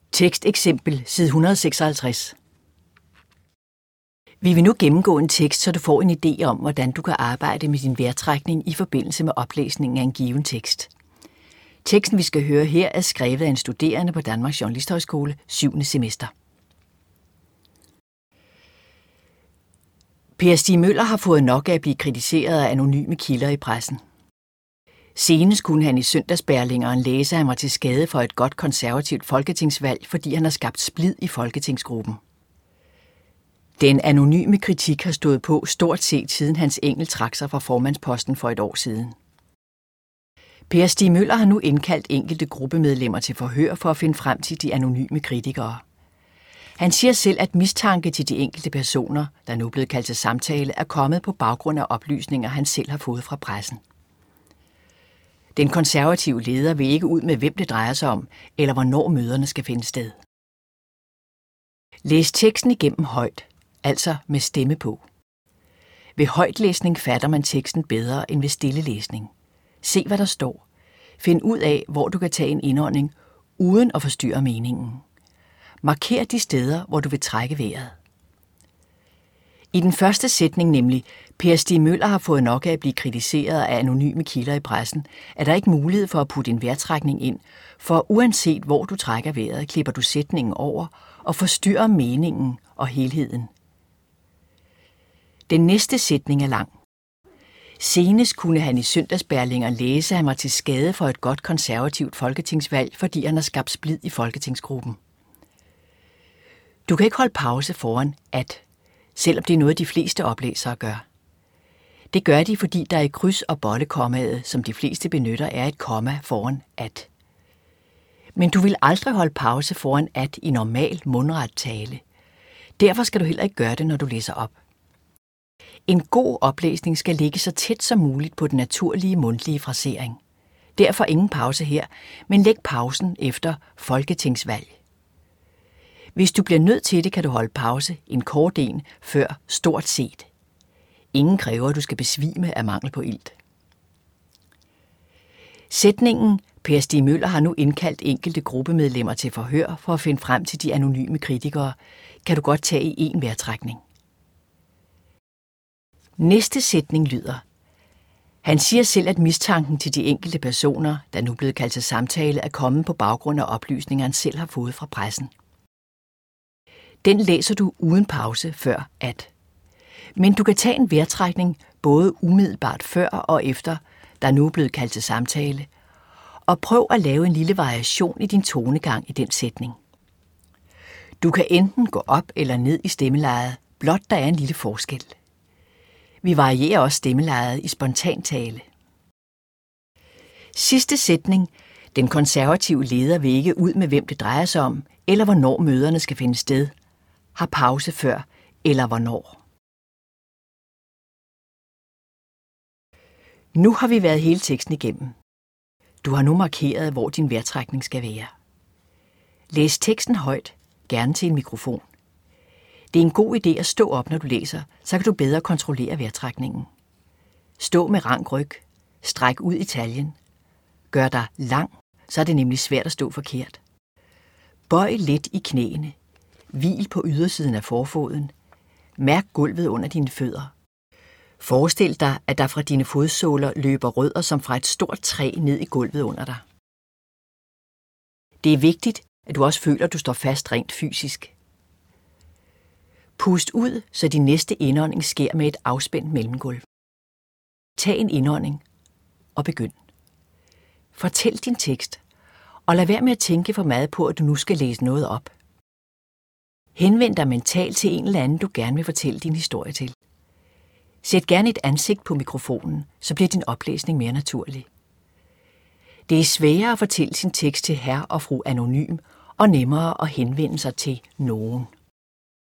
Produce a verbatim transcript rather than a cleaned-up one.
Teksteksempel side et hundrede og seksoghalvtreds. Vi vil nu gennemgå en tekst, så du får en idé om, hvordan du kan arbejde med din vejrtrækning i forbindelse med oplæsningen af en given tekst. Teksten, vi skal høre her, er skrevet af en studerende på Danmarks Journalisthøjskole, syvende semester. Per Stig Møller har fået nok af at blive kritiseret af anonyme kilder i pressen. Senest kunne han i Søndagsberlingeren læse, at han var til skade for et godt konservativt folketingsvalg, fordi han har skabt splid i folketingsgruppen. Den anonyme kritik har stået på stort set siden Hans Engell trak sig fra formandsposten for et år siden. Per Stig Møller har nu indkaldt enkelte gruppemedlemmer til forhør for at finde frem til de anonyme kritikere. Han siger selv, at mistanke til de enkelte personer, der nu er blevet kaldt til samtale, er kommet på baggrund af oplysninger, han selv har fået fra pressen. Den konservative leder vil ikke ud med, hvem det drejer sig om, eller hvornår møderne skal finde sted. Læs teksten igennem højt, altså med stemme på. Ved højtlæsning fatter man teksten bedre end ved stillelæsning. Se, hvad der står. Find ud af, hvor du kan tage en indånding, uden at forstyrre meningen. Marker de steder, hvor du vil trække vejret. I den første sætning, nemlig Per Stig Møller har fået nok af at blive kritiseret af anonyme kilder i pressen, er der ikke mulighed for at putte en vejrtrækning ind, for uanset hvor du trækker vejret, klipper du sætningen over og forstyrrer meningen og helheden. Den næste sætning er lang. Senest kunne han i Søndagsberlingeren læse, at han var til skade for et godt konservativt folketingsvalg, fordi han har skabt splid i folketingsgruppen. Du kan ikke holde pause foran at, selvom det er noget, de fleste oplæsere gør. Det gør de, fordi der i kryds- og bollekommaet, som de fleste benytter, er et komma foran at. Men du vil aldrig holde pause foran at i normal mundret tale. Derfor skal du heller ikke gøre det, når du læser op. En god oplæsning skal ligge så tæt som muligt på den naturlige mundtlige frasering. Derfor ingen pause her, men læg pausen efter folketingsvalg. Hvis du bliver nødt til det, kan du holde pause en kort en før stort set. Ingen kræver, at du skal besvime af mangel på ilt. Sætningen Per Stig Møller har nu indkaldt enkelte gruppemedlemmer til forhør for at finde frem til de anonyme kritikere, kan du godt tage i en vejrtrækning. Næste sætning lyder: Han siger selv, at mistanken til de enkelte personer, der nu er blevet kaldt til samtale, er kommet på baggrund af oplysninger, han selv har fået fra pressen. Den læser du uden pause før at. Men du kan tage en vejrtrækning både umiddelbart før og efter, der nu er blevet kaldt til samtale, og prøv at lave en lille variation i din tonegang i den sætning. Du kan enten gå op eller ned i stemmelejet, blot der er en lille forskel. Vi varierer også stemmelejet i spontantale. Sidste sætning. Den konservative leder vil ikke ud med, hvem det drejer sig om, eller hvornår møderne skal finde sted. Har pause før, eller hvornår. Nu har vi været hele teksten igennem. Du har nu markeret, hvor din vejrtrækning skal være. Læs teksten højt, gerne til en mikrofon. Det er en god idé at stå op, når du læser, så kan du bedre kontrollere vejrtrækningen. Stå med rank ryg, stræk ud i taljen. Gør dig lang, så er det nemlig svært at stå forkert. Bøj lidt i knæene. Hvil på ydersiden af forfoden. Mærk gulvet under dine fødder. Forestil dig, at der fra dine fodsåler løber rødder som fra et stort træ ned i gulvet under dig. Det er vigtigt, at du også føler, at du står fast rent fysisk. Pust ud, så din næste indånding sker med et afspændt mellemgulv. Tag en indånding og begynd. Fortæl din tekst, og lad være med at tænke for meget på, at du nu skal læse noget op. Henvend dig mentalt til en eller anden, du gerne vil fortælle din historie til. Sæt gerne et ansigt på mikrofonen, så bliver din oplæsning mere naturlig. Det er sværere at fortælle sin tekst til herre og fru anonym, og nemmere at henvende sig til nogen.